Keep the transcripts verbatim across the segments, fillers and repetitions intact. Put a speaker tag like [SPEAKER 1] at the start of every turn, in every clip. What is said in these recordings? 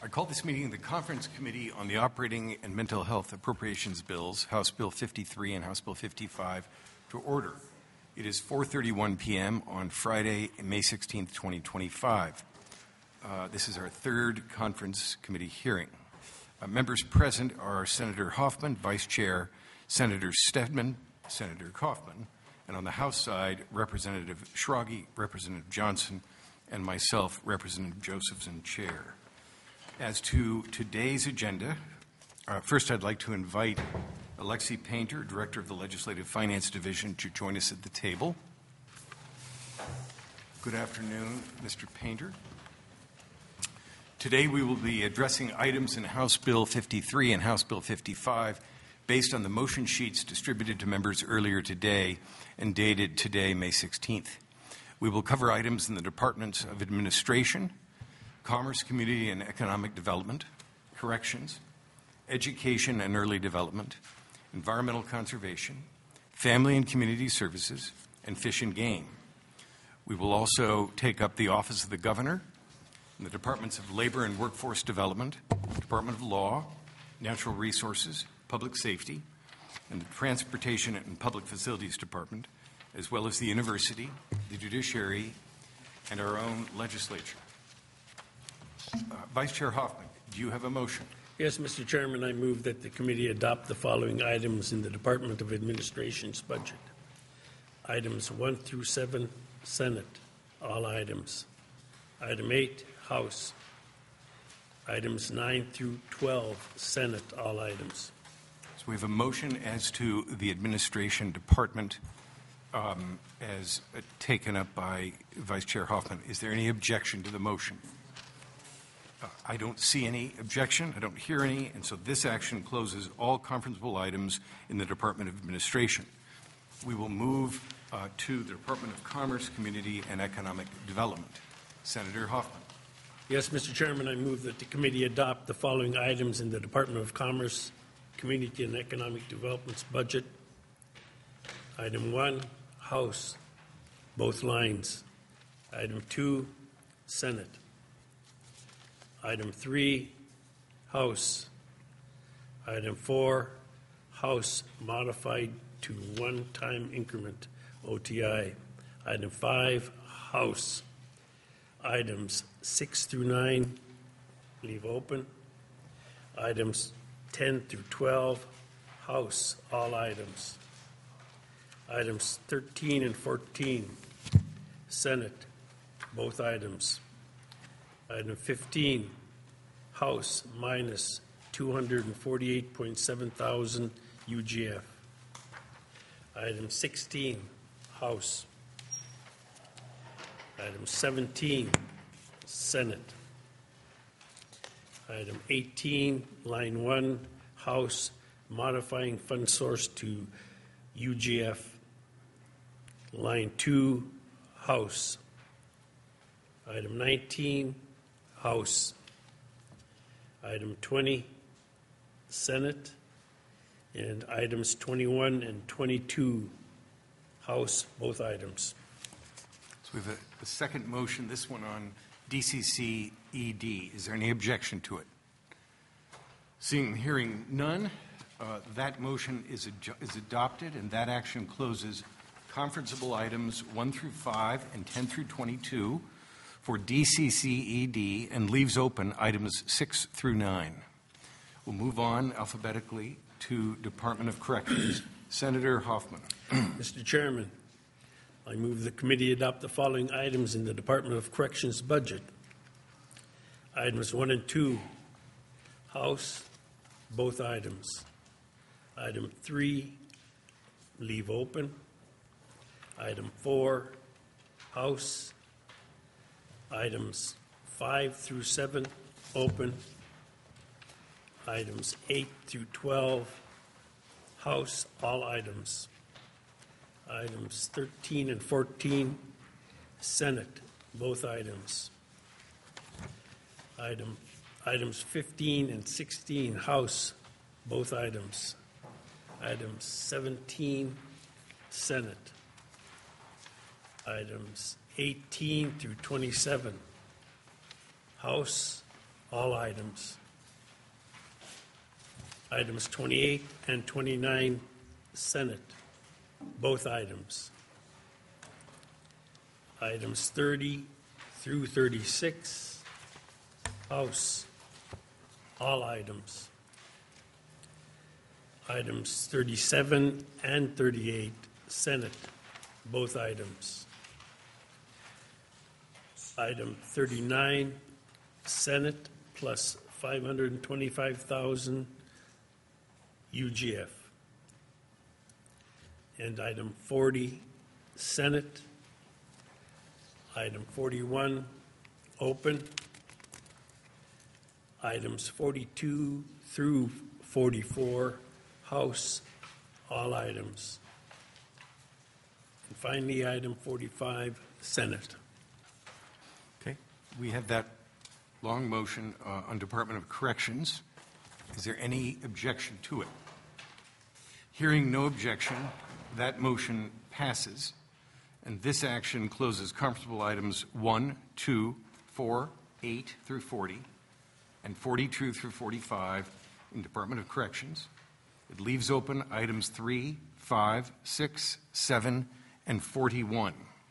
[SPEAKER 1] I call this meeting the Conference Committee on the Operating and Mental Health Appropriations Bills, House Bill fifty-three and House Bill fifty-five, to order. It is four thirty-one p m on Friday, May sixteenth, twenty twenty-five. Uh, this is our third Conference Committee hearing. Uh, members present are Senator Hoffman, Vice Chair, Senator Stedman, Senator Kaufman, and on the House side, Representative Schrage, Representative Johnson, and myself, Representative Josephson, Chair. As to today's agenda, uh, first I'd like to invite Alexi Painter, Director of the Legislative Finance Division, to join us at the table. Good afternoon, Mister Painter. Today we will be addressing items in House Bill fifty-three and House Bill fifty-five based on the motion sheets distributed to members earlier today and dated today, May sixteenth. We will cover items in the Departments of Administration, Commerce, Community and Economic Development, Corrections, Education and Early Development, Environmental Conservation, Family and Community Services, and Fish and Game. We will also take up the Office of the Governor, and the Departments of Labor and Workforce Development, Department of Law, Natural Resources, Public Safety, and the Transportation and Public Facilities Department, as well as the University, the Judiciary, and our own legislature. Uh, Vice Chair Hoffman, do you have a motion?
[SPEAKER 2] Yes, Mister Chairman, I move that the committee adopt the following items in the Department of Administration's budget. Items one through seven, Senate, all items. Item eight, House. Items nine through twelve, Senate, all items.
[SPEAKER 1] So we have a motion as to the Administration Department um, as uh, taken up by Vice Chair Hoffman. Is there any objection to the motion? Uh, I don't see any objection. I don't hear any. And so this action closes all conferenceable items in the Department of Administration. We will move uh, to the Department of Commerce, Community and Economic Development. Senator Hoffman.
[SPEAKER 2] Yes, Mister Chairman, I move that the committee adopt the following items in the Department of Commerce, Community and Economic Development's budget. Item one, House, both lines. Item two, Senate. Item three, House. Item four, House modified to one-time increment, O T I. Item five, House. Items six through nine, leave open. Items ten through twelve, House, all items. Items thirteen and fourteen, Senate, both items. Item fifteen, House minus two hundred forty-eight point seven thousand U G F. Item sixteen, House. Item seventeen, Senate. Item eighteen, line one, House, modifying fund source to U G F. Line two, House. Item nineteen, House. Item twenty, Senate. And items twenty-one and twenty-two, House, both items.
[SPEAKER 1] So we have a, a second motion, this one on D C C E D. Is there any objection to it? Seeing and hearing none, uh, that motion is, ad- is adopted, and that action closes conferenceable items one through five and ten through twenty-two for D C C E D and leaves open items six through nine. We'll move on alphabetically to Department of Corrections. Senator Hoffman.
[SPEAKER 2] Mister Chairman, I move the committee adopt the following items in the Department of Corrections budget. Items one and two, House, both items. Item three, leave open. Item four, House. Items five through seven, open. Items eight through twelve, House, all items. Items thirteen and fourteen, Senate, both items. Item, items fifteen and sixteen, House, both items. Items seventeen, Senate. Items eighteen through twenty-seven, House, all items. Items twenty-eight and twenty-nine, Senate, both items. Items thirty through thirty-six, House, all items. Items thirty-seven and thirty-eight, Senate, both items. Item thirty-nine, Senate, plus five hundred twenty-five thousand U G F. And item forty, Senate. Item forty-one, open. Items forty-two through forty-four, House, all items. And finally, item forty-five, Senate.
[SPEAKER 1] Okay, we have that long motion uh, on Department of Corrections. Is there any objection to it? Hearing no objection, that motion passes, and this action closes comparable items one, two, four, eight through forty, and forty-two through forty-five in Department of Corrections. It leaves open items three, five, six, seven, and forty-one.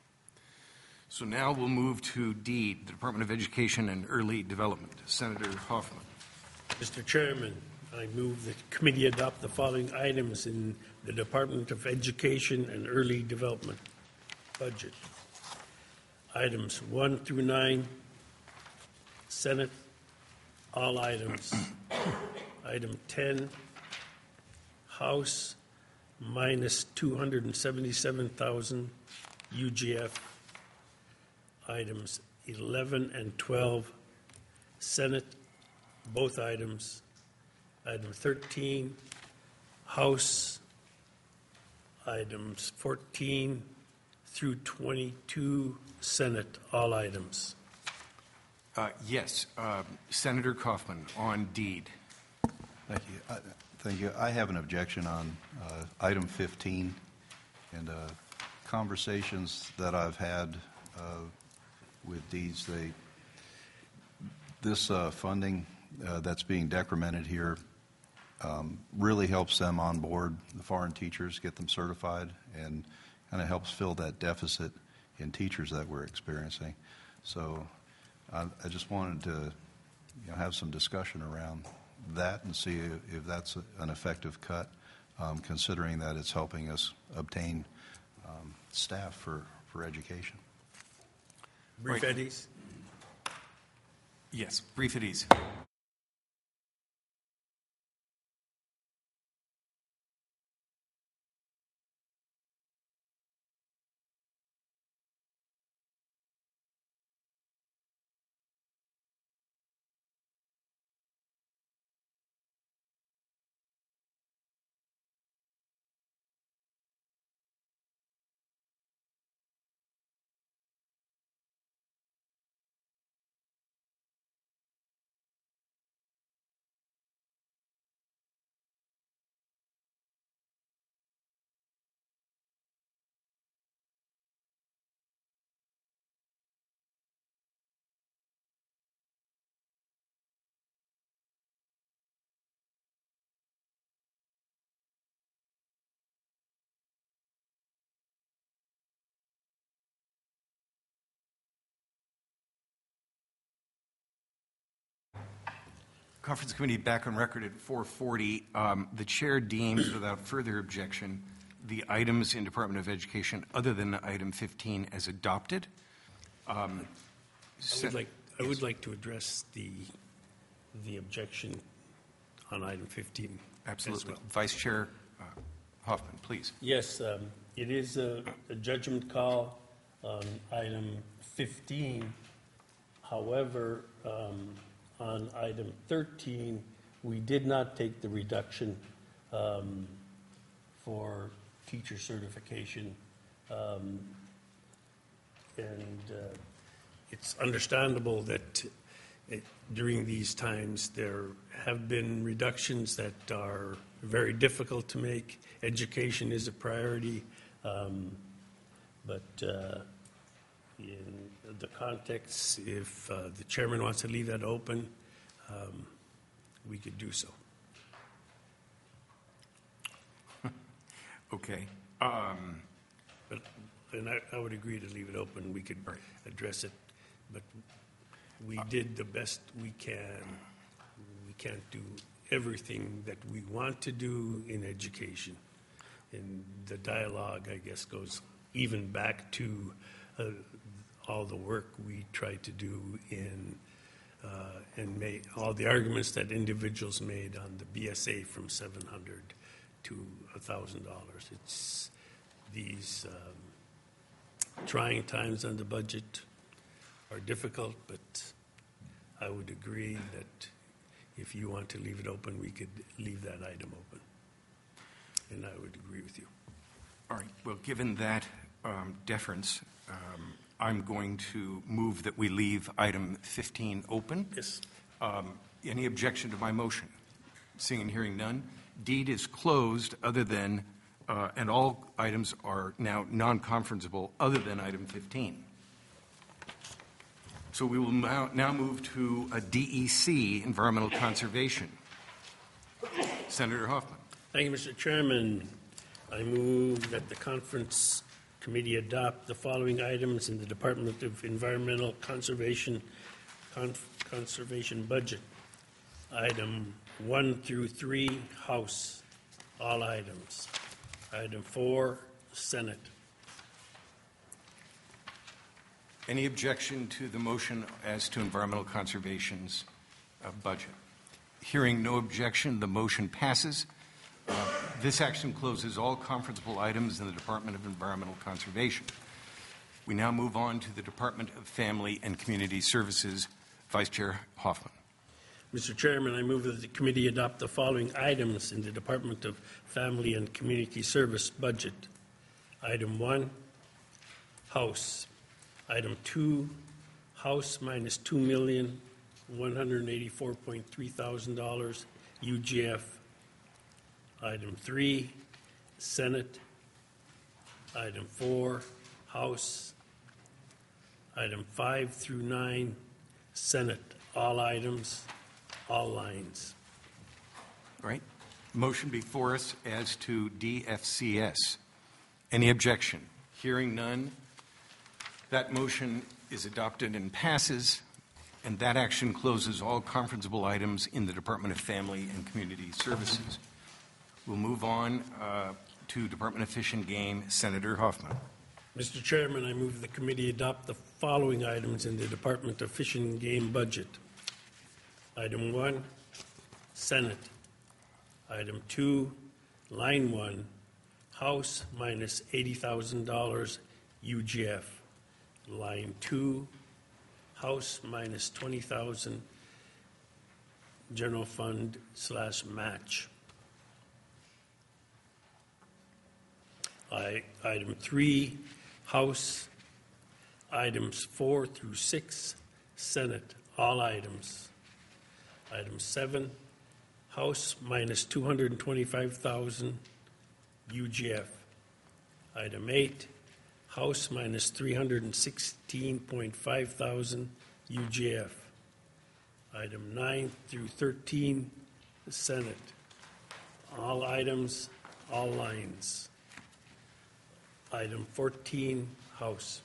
[SPEAKER 1] So now we'll move to D, the Department of Education and Early Development. Senator Hoffman.
[SPEAKER 2] Mister Chairman, I move that the committee adopt the following items in the Department of Education and Early Development budget. Items one through nine, Senate, all items. Item ten, House, minus two hundred seventy-seven thousand U G F. Items eleven and twelve, Senate, both items. Item thirteen, House. Items fourteen through twenty-two, Senate, all items.
[SPEAKER 1] Uh, yes, uh, Senator Kaufman on deed.
[SPEAKER 3] Thank you. I, thank you. I have an objection on uh, item fifteen, and uh, conversations that I've had uh, with deeds. They this uh, funding uh, that's being decremented here um, really helps them on board the foreign teachers, get them certified, and kind of helps fill that deficit in teachers that we're experiencing. So I, I just wanted to you know, have some discussion around that and see if that's an effective cut, um, considering that it's helping us obtain um, staff for, for education.
[SPEAKER 2] Brief
[SPEAKER 1] Right.
[SPEAKER 2] eddies.
[SPEAKER 1] Yes, brief at ease. Conference Committee back on record at four forty. Um, the chair deems without further objection the items in Department of Education other than item fifteen as adopted. Um,
[SPEAKER 2] I would like, I would like to address the, the objection on item fifteen. as
[SPEAKER 1] Absolutely.
[SPEAKER 2] well.
[SPEAKER 1] Vice Chair uh, Hoffman, please.
[SPEAKER 2] Yes, um, it is a, a judgment call on item fifteen. However, um, on item thirteen, we did not take the reduction um, for teacher certification. Um, and uh, it's understandable that it, during these times there have been reductions that are very difficult to make. Education is a priority, um, but uh, in the context, if uh, the chairman wants to leave that open, um, we could do so.
[SPEAKER 1] Okay. Um,
[SPEAKER 2] But, and I, I would agree to leave it open, we could address it, but we did the best we can. We can't do everything that we want to do in education. And the dialogue, I guess, goes even back to uh, all the work we tried to do in, uh, and made, all the arguments that individuals made on the B S A from seven hundred to one thousand dollars. It's these um, trying times on the budget are difficult, but I would agree that if you want to leave it open, we could leave that item open. And I would agree with you.
[SPEAKER 1] All right. Well, given that um, deference, um, I'm going to move that we leave item fifteen open.
[SPEAKER 2] Yes.
[SPEAKER 1] Um, Any objection to my motion? Seeing and hearing none. Deed is closed other than, uh, and all items are now non-conferenceable other than item fifteen. So we will now, now move to a D E C, Environmental Conservation. Senator Hoffman.
[SPEAKER 2] Thank you, Mister Chairman. I move that the conference committee adopt the following items in the Department of Environmental Conservation Con- Conservation budget. Item one through three, House, all items. Item four, Senate.
[SPEAKER 1] Any objection to the motion as to Environmental Conservation's uh, budget? Hearing no objection, the motion passes. Uh, this action closes all conferenceable items in the Department of Environmental Conservation. We now move on to the Department of Family and Community Services. Vice Chair Hoffman.
[SPEAKER 2] Mister Chairman, I move that the committee adopt the following items in the Department of Family and Community Service budget. Item one, House. Item two, House minus two million one hundred eighty-four point three thousand dollars, U G F. Item three, Senate. Item four, House. Item five through nine, Senate. All items, all lines.
[SPEAKER 1] All right. Motion before us as to D F C S. Any objection? Hearing none, that motion is adopted and passes, and that action closes all conferenceable items in the Department of Family and Community Services. We'll move on uh, to Department of Fish and Game. Senator Hoffman.
[SPEAKER 2] Mister Chairman, I move the committee adopt the following items in the Department of Fish and Game budget. Item one, Senate. Item two, line one, House minus eighty thousand dollars, U G F. Line two, House minus twenty thousand dollars, general fund slash match. I, item three, House. Items four through six, Senate, all items. Item seven, House minus two hundred twenty-five thousand dollars, U G F. Item eight, House minus three hundred sixteen point five thousand, U G F. Item nine through thirteen, Senate. All items, all lines. Item fourteen, House.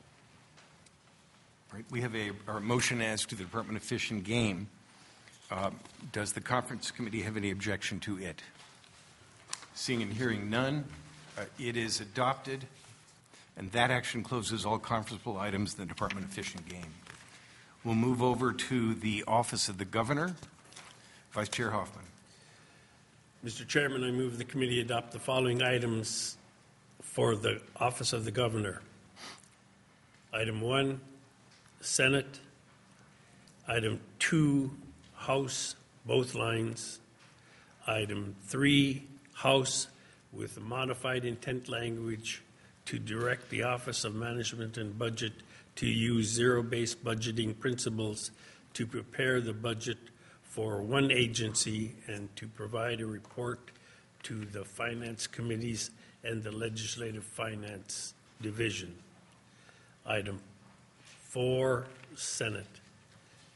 [SPEAKER 1] All right. We have a our motion as to the Department of Fish and Game. Uh, does the conference committee have any objection to it? Seeing and hearing none, uh, it is adopted, and that action closes all conferenceable items in the Department of Fish and Game. We'll move over to the Office of the Governor. Vice Chair Hoffman.
[SPEAKER 2] Mister Chairman, I move the committee adopt the following items for the Office of the Governor. Item one, Senate. Item two, House, both lines. Item three, House, with modified intent language to direct the Office of Management and Budget to use zero-based budgeting principles to prepare the budget for one agency and to provide a report to the Finance Committees and the Legislative Finance Division. Item four, Senate.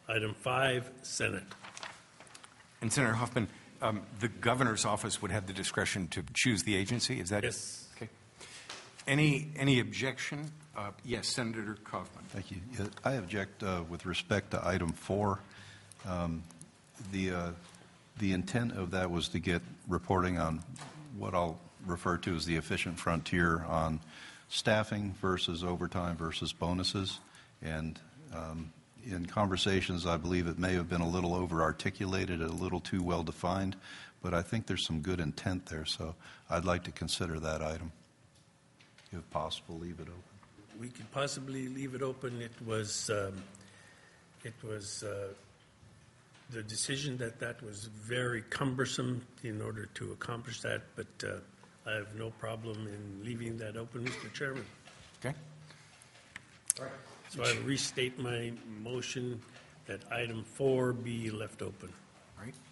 [SPEAKER 2] Item five, Senate.
[SPEAKER 1] And Senator Hoffman, um, the governor's office would have the discretion to choose the agency, is that?
[SPEAKER 2] Yes.
[SPEAKER 1] Okay. Any, any objection? Uh, yes, Senator Kaufman.
[SPEAKER 3] Thank you. Yeah, I object uh, with respect to item four. Um, the, uh, the intent of that was to get reporting on what I'll refer to as the efficient frontier on staffing versus overtime versus bonuses. And um, in conversations, I believe it may have been a little over-articulated, a little too well-defined, but I think there's some good intent there, so I'd like to consider that item. If possible, leave it open.
[SPEAKER 2] We could possibly leave it open. It was, um, it was uh, the decision that that was very cumbersome in order to accomplish that, but uh, I have no problem in leaving that open, Mister Chairman.
[SPEAKER 1] Okay. All right.
[SPEAKER 2] So I restate my motion that item four be left open.
[SPEAKER 1] All right.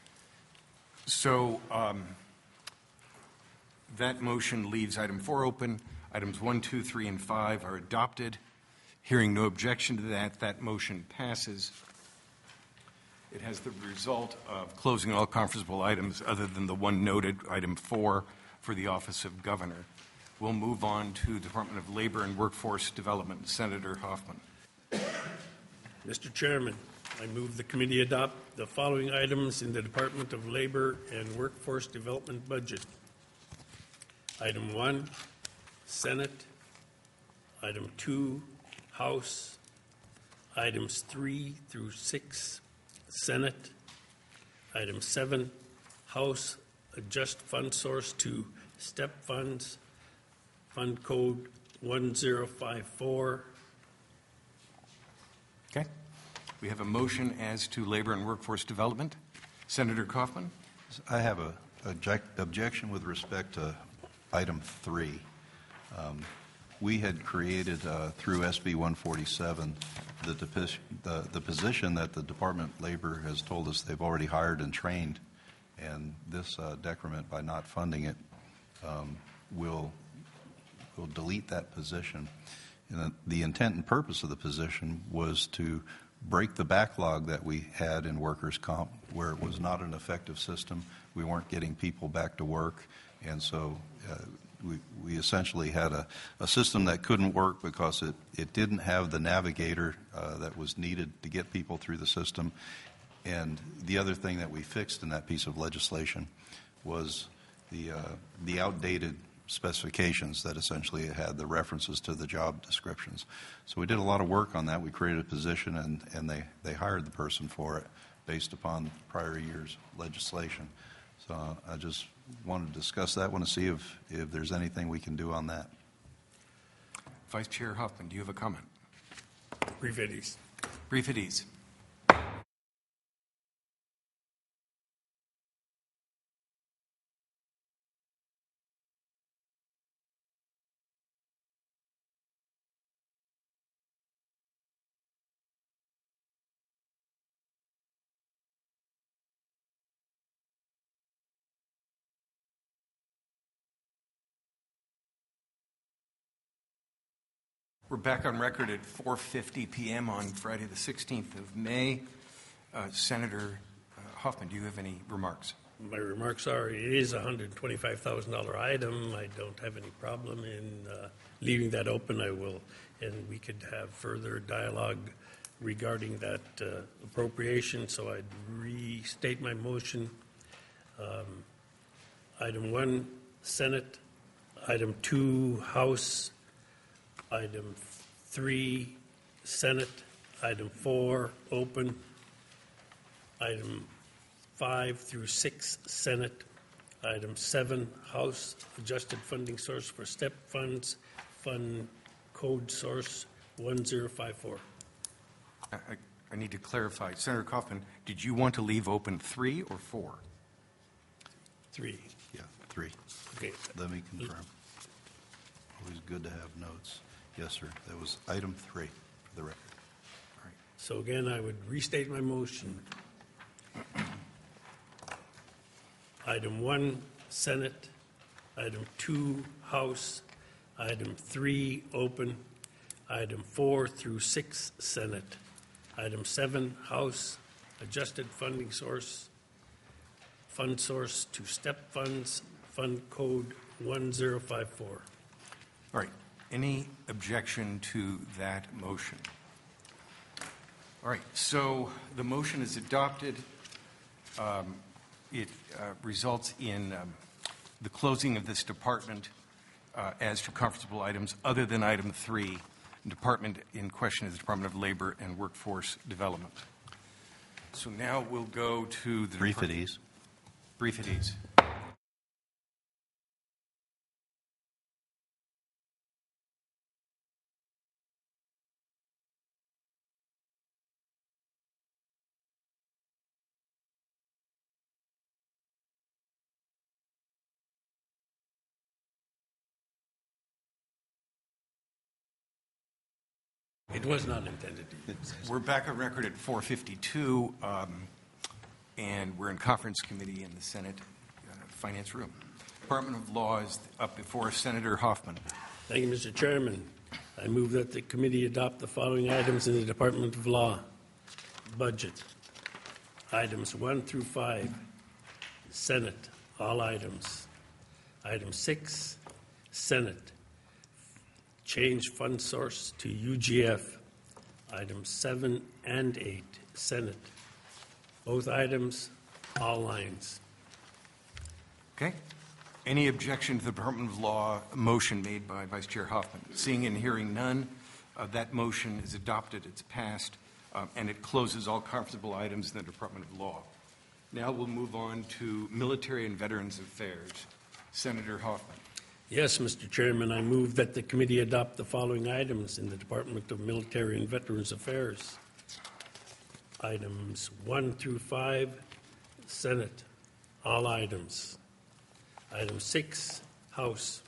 [SPEAKER 1] So um, that motion leaves item four open. Items one, two, three, and five are adopted. Hearing no objection to that, that motion passes. It has the result of closing all conferenceable items other than the one noted, item four, for the Office of Governor. We'll move on to Department of Labor and Workforce Development. Senator Hoffman.
[SPEAKER 2] Mister Chairman, I move the committee adopt the following items in the Department of Labor and Workforce Development budget. Item one, Senate. Item two, House. Items three through six, Senate. Item seven, House, adjust fund source to STEP funds, Fund Code one zero five four.
[SPEAKER 1] Okay. We have a motion as to Labor and Workforce Development. Senator Kaufman.
[SPEAKER 3] I have a object, objection with respect to item three. Um, we had created uh, through S B one forty-seven the, depi- the, the position that the Department of Labor has told us they've already hired and trained, and this uh, decrement by not funding it um, will, will delete that position. And the intent and purpose of the position was to break the backlog that we had in workers' comp, where it was not an effective system. We weren't getting people back to work, and so uh, we, we essentially had a, a system that couldn't work because it, it didn't have the navigator uh, that was needed to get people through the system. And the other thing that we fixed in that piece of legislation was the, uh, the outdated specifications that essentially had the references to the job descriptions. So we did a lot of work on that. We created a position, and, and they, they hired the person for it based upon prior year's legislation. So uh, I just wanted to discuss that one to see if, if there's anything we can do on that.
[SPEAKER 1] Vice Chair Hoffman, do you have a comment?
[SPEAKER 2] Brief at ease.
[SPEAKER 1] Brief at ease. We're back on record at four fifty p.m. on Friday the sixteenth of May. Uh, Senator uh, Hoffman, do you have any remarks?
[SPEAKER 2] My remarks are, it is a one hundred twenty-five thousand dollars item. I don't have any problem in uh, leaving that open. I will, and we could have further dialogue regarding that uh, appropriation, so I'd restate my motion. Um, item one, Senate. Item two, House. Item three, Senate. Item four, open. Item five through six, Senate. Item seven, House, adjusted funding source for STEP funds, Fund Code Source one zero five four.
[SPEAKER 1] I, I, I need to clarify. Senator Kaufman, did you want to leave open three or four?
[SPEAKER 2] Three.
[SPEAKER 3] Yeah, three.
[SPEAKER 2] Okay.
[SPEAKER 3] Let me confirm. Always good to have notes. Yes, sir. That was item three for the record.
[SPEAKER 1] All right.
[SPEAKER 2] So again, I would restate my motion. Item one, Senate. Item two, House. Item three, open. Item four through six, Senate. Item seven, House, adjusted funding source, fund source to step funds, fund code one zero five four.
[SPEAKER 1] All right. Any objection to that motion? All right. So the motion is adopted. Um, it uh, results in um, the closing of this department uh, as to comfortable items other than item three. The department in question is the Department of Labor and Workforce Development. So now we'll go to the
[SPEAKER 3] Brief at
[SPEAKER 1] depart-
[SPEAKER 3] ease.
[SPEAKER 1] Brief at ease.
[SPEAKER 2] It was not intended to be.
[SPEAKER 1] We're back on record at four fifty-two, um, and we're in conference committee in the Senate uh, Finance Room. Department of Law is up before Senator Hoffman.
[SPEAKER 2] Thank you, Mister Chairman. I move that the committee adopt the following items in the Department of Law. Budget. Items one through five. Senate, all items. Item six, Senate. Change fund source to U G F. Items seven and eight, Senate. Both items, all lines.
[SPEAKER 1] Okay. Any objection to the Department of Law motion made by Vice Chair Hoffman? Seeing and hearing none, uh, that motion is adopted, it's passed, um, and it closes all comfortable items in the Department of Law. Now we'll move on to Military and Veterans Affairs. Senator Hoffman.
[SPEAKER 2] Yes, Mister Chairman, I move that the committee adopt the following items in the Department of Military and Veterans Affairs. Items one through five, Senate, all items. Item six, House.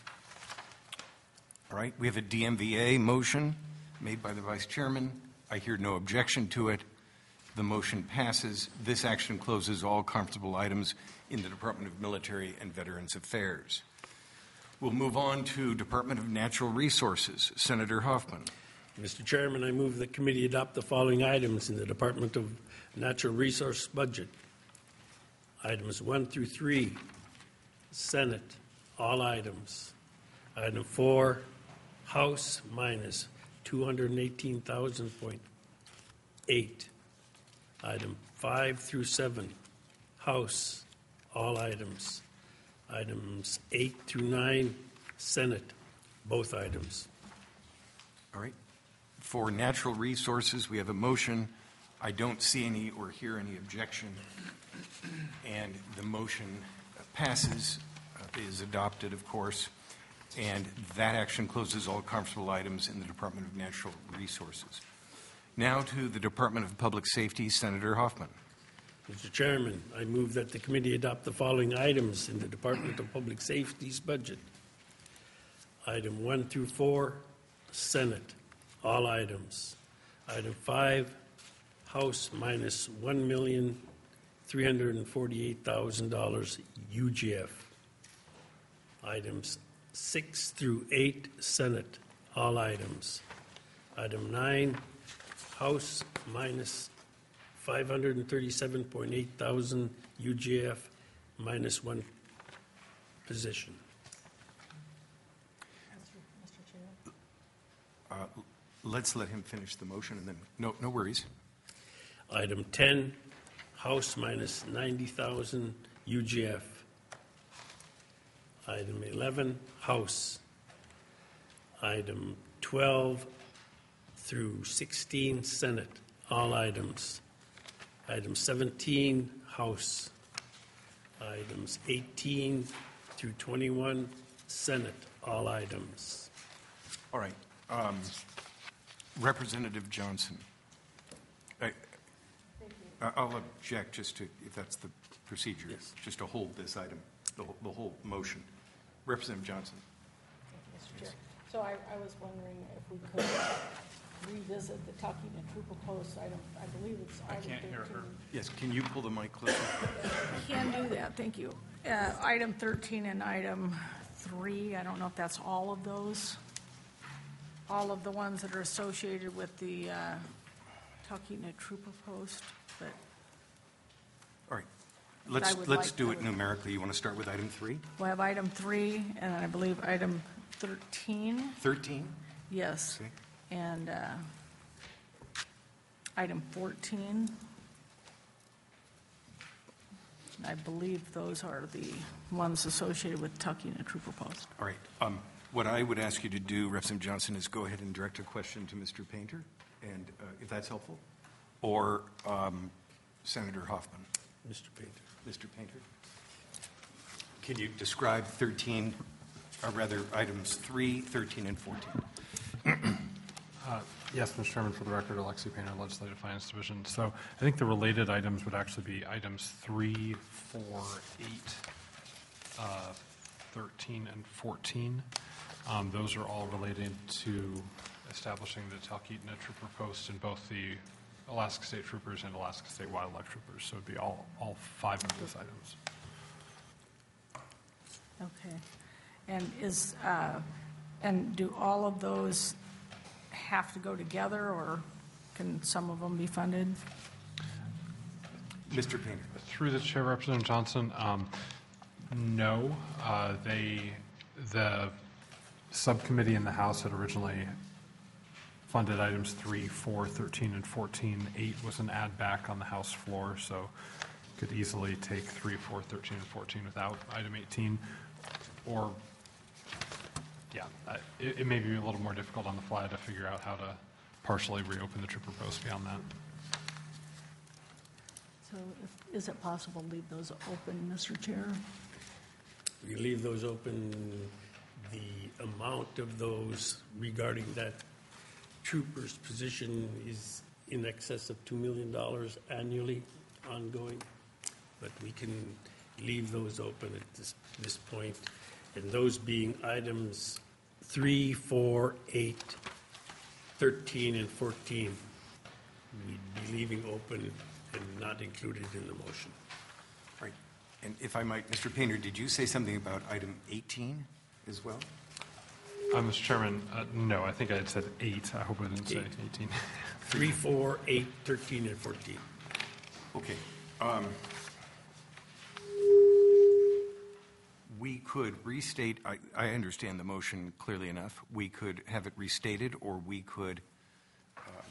[SPEAKER 1] All right, we have a D M V A motion made by the Vice Chairman. I hear no objection to it. The motion passes. This action closes all comfortable items in the Department of Military and Veterans Affairs. We'll move on to Department of Natural Resources. Senator Hoffman.
[SPEAKER 2] Mister Chairman, I move the committee adopt the following items in the Department of Natural Resource budget. Items one through three, Senate, all items. Item four, House, minus two hundred eighteen thousand point eight. Item five through seven, House, all items. Items eight through nine, Senate, both items.
[SPEAKER 1] All right. For Natural Resources, we have a motion. I don't see any or hear any objection. And the motion passes, uh, is adopted, of course. And that action closes all comfortable items in the Department of Natural Resources. Now to the Department of Public Safety, Senator Hoffman.
[SPEAKER 2] Mister Chairman, I move that the committee adopt the following items in the Department of Public Safety's budget. Item one through four, Senate, all items. Item five, House, minus one million three hundred forty-eight thousand dollars U G F. Items six through eight, Senate, all items. Item nine, House, minus five hundred thirty-seven point eight thousand U G F, minus one position.
[SPEAKER 4] Mister Chair.
[SPEAKER 1] Uh, let's let him finish the motion and then, no, no worries.
[SPEAKER 2] Item ten, House, minus ninety thousand U G F. Item eleven, House. Item twelve through sixteen, Senate, all items. Item seventeen, House. Items eighteen through twenty-one, Senate, all items.
[SPEAKER 1] All right. Um, Representative Johnson. I, I- I'll object just to, if that's the procedure,
[SPEAKER 2] Yes.
[SPEAKER 1] just to hold this item, the, whole- the whole motion. Representative Johnson.
[SPEAKER 4] Mister Chair. So I, I was wondering if we could revisit the Tucking and Trooper Post item, I believe it's item thirteen.
[SPEAKER 1] Yes, can you pull the mic closer?
[SPEAKER 4] Can do that, thank you. Uh, Item thirteen and item three, I don't know if that's all of those, all of the ones that are associated with the uh, Talkeetna Trooper Post, but
[SPEAKER 1] All right. Let's,
[SPEAKER 4] would
[SPEAKER 1] let's
[SPEAKER 4] like-
[SPEAKER 1] do
[SPEAKER 4] I
[SPEAKER 1] it
[SPEAKER 4] would-
[SPEAKER 1] numerically. You want to start with item three?
[SPEAKER 4] we have item three, and I believe item thirteen,
[SPEAKER 1] thirteen?
[SPEAKER 4] yes.
[SPEAKER 1] Okay.
[SPEAKER 4] And uh, item fourteen. I believe those are the ones associated with Talkeetna Trooper Post.
[SPEAKER 1] All right. Um, What I would ask you to do, Representative Johnson, is go ahead and direct a question to Mister Painter, and uh, if that's helpful, or um, Senator Hoffman.
[SPEAKER 2] Mister Painter.
[SPEAKER 1] Mister Painter? Can you describe thirteen, or rather, items three, thirteen, and fourteen?
[SPEAKER 5] Uh, Yes, Mister Chairman, for the record, Alexi Painter, Legislative Finance Division. So I think the related items would actually be items three, four, eight, uh, thirteen, and fourteen. Um, Those are all related to establishing the Talkeetna Trooper Post in both the Alaska State Troopers and Alaska State Wildlife Troopers. So it'd be all, all five of those items.
[SPEAKER 4] Okay. And is, uh, and do all of those have to go together, or can some of them be funded?
[SPEAKER 1] Mister Painter?
[SPEAKER 5] Through the chair, Representative Johnson, um, no, uh, they, the subcommittee in the House had originally funded items three, four, thirteen, and fourteen. Eight was an add back on the House floor, so could easily take three, four, thirteen, and fourteen without item eighteen. Or, yeah, uh, it, it may be a little more difficult on the fly to figure out how to partially reopen the trooper post beyond that.
[SPEAKER 4] So if- is it possible to leave those open, Mister Chair?
[SPEAKER 2] We leave those open. The amount of those regarding that trooper's position is in excess of two million dollars annually ongoing, but we can leave those open at this, this point. And those being items three, four, eight, thirteen, and fourteen, we'd be leaving open and not included in the motion.
[SPEAKER 1] Right. And if I might, Mister Painter, did you say something about item eighteen as well?
[SPEAKER 5] Uh, Mister Chairman, uh, no, I think I had said eight. I hope I didn't say
[SPEAKER 2] Eight.
[SPEAKER 5] eighteen.
[SPEAKER 2] Three, four, eight, thirteen, and fourteen.
[SPEAKER 1] Okay. Um, We could restate, I, I understand the motion clearly enough. We could have it restated, or we could um,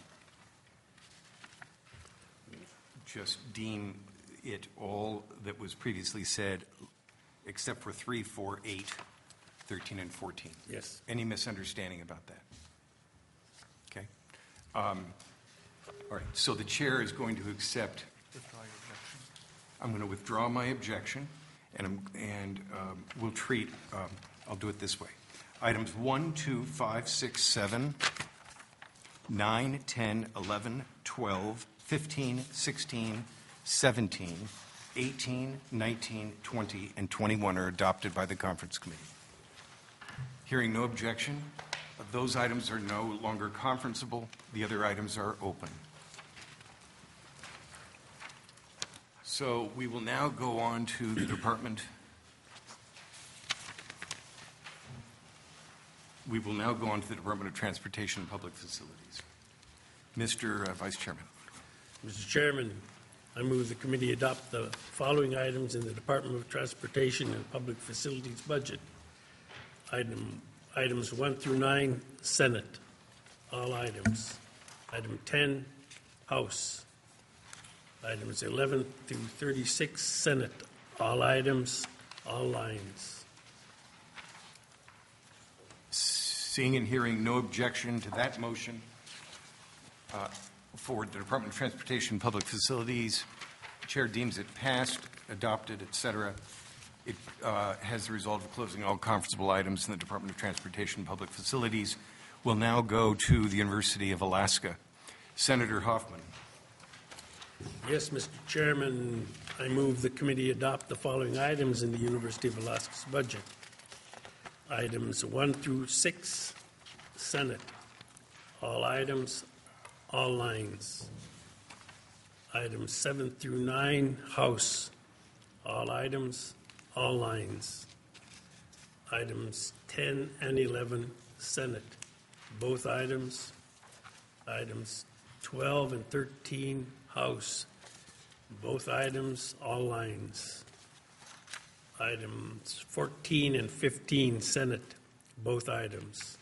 [SPEAKER 1] just deem it all that was previously said, except for three, four, eight, thirteen, and fourteen.
[SPEAKER 2] Yes.
[SPEAKER 1] Any misunderstanding about that? Okay. Um, All right, so the chair is going to accept. I'm going to withdraw my objection, and, I'm, and um, we'll treat, um, I'll do it this way. Items one, two, five, six, seven, nine, ten, eleven, twelve, fifteen, sixteen, seventeen, eighteen, nineteen, twenty, and twenty-one are adopted by the conference committee. Hearing no objection, those items are no longer conferenceable. The other items are open. So we will now go on to the department. We will now go on to the Department of Transportation and Public Facilities. Mister uh, Vice Chairman.
[SPEAKER 2] Mister Chairman, I move the committee adopt the following items in the Department of Transportation and Public Facilities budget. Item, items one through nine, Senate, all items. Item ten, House. Items eleven through thirty-six, Senate, all items, all lines.
[SPEAKER 1] Seeing and hearing no objection to that motion uh, for the Department of Transportation and Public Facilities, the Chair deems it passed, adopted, et cetera. It uh, has the result of closing all conferenceable items in the Department of Transportation and Public Facilities. We'll now go to the University of Alaska. Senator Hoffman.
[SPEAKER 2] Yes, Mister Chairman, I move the committee adopt the following items in the University of Alaska's budget. Items one through six, Senate, all items, all lines. Items seven through nine, House, all items, all lines. Items ten and eleven, Senate, both items. Items twelve and thirteen, House. Both items, all lines. Items fourteen and fifteen, Senate. Both items.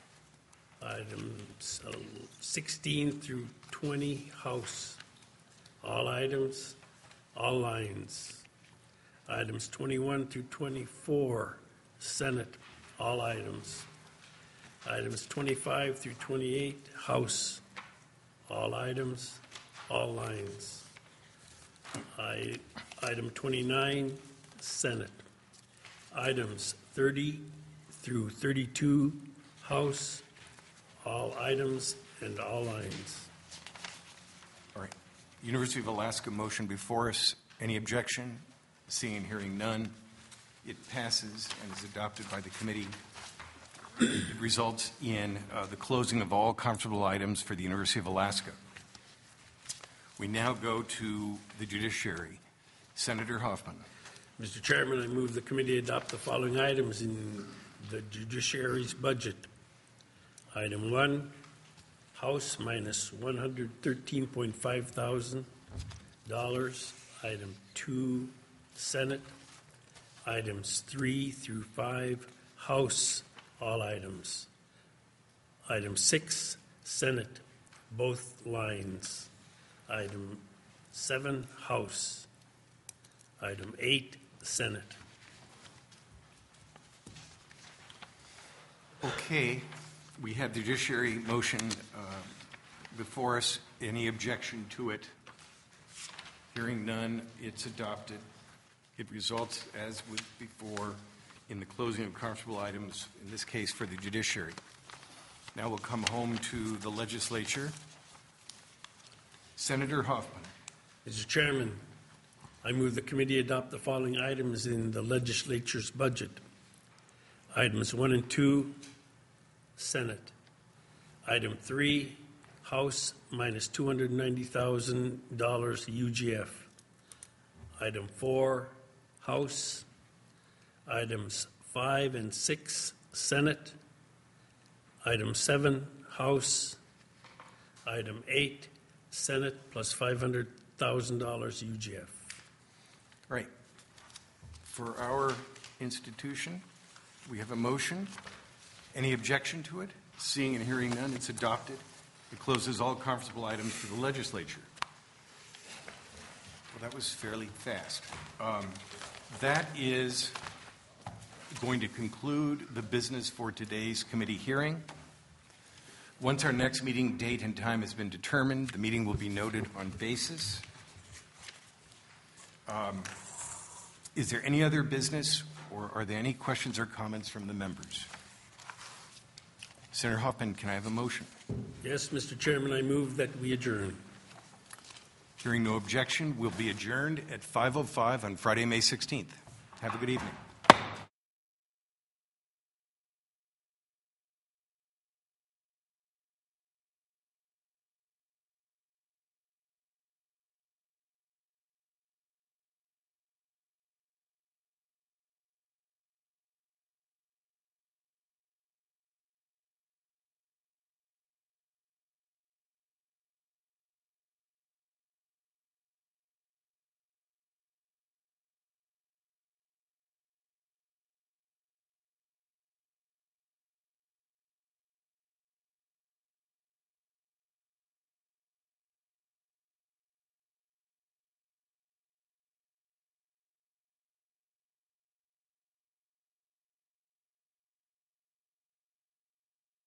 [SPEAKER 2] Items uh, sixteen through twenty, House. All items, all lines. Items twenty-one through twenty-four, Senate. All items. Items twenty-five through twenty-eight, House. All items, all lines. I, item twenty-nine, Senate. Items thirty through thirty-two, House. All items and all lines.
[SPEAKER 1] All right. University of Alaska motion before us. Any objection? Seeing and hearing none, it passes and is adopted by the committee. It results in uh, the closing of all comfortable items for the University of Alaska. We now go to the judiciary. Senator Hoffman.
[SPEAKER 2] Mister Chairman, I move the committee adopt the following items in the judiciary's budget. Item one, House minus one hundred thirteen point five thousand dollars. Item two, Senate. Items three through five, House, all items. Item six, Senate, both lines. Item seven, House. Item eight, Senate.
[SPEAKER 1] Okay. We have the judiciary motion uh, before us. Any objection to it? Hearing none, it's adopted. It results, as with before, in the closing of comfortable items, in this case for the judiciary. Now we'll come home to the legislature. Senator Hoffman.
[SPEAKER 2] Mister Chairman, I move the committee adopt the following items in the legislature's budget. Items one and two, Senate. Item three, House minus two hundred ninety thousand dollars U G F. Item four, House. Items five and six, Senate. Item seven, House. Item eight, Senate plus five hundred thousand dollars U G F.
[SPEAKER 1] Right. For our institution, we have a motion. Any objection to it? Seeing and hearing none, it's adopted. It closes all comfortable items for the legislature. Well, that was fairly fast. Um, that is going to conclude the business for today's committee hearing. Once our next meeting date and time has been determined, the meeting will be noted on basis. Um, is there any other business, or are there any questions or comments from the members? Senator Hoffman, can I have a motion?
[SPEAKER 2] Yes, Mister Chairman, I move that we adjourn.
[SPEAKER 1] Hearing no objection, we'll be adjourned at five oh five on Friday, May sixteenth. Have a good evening.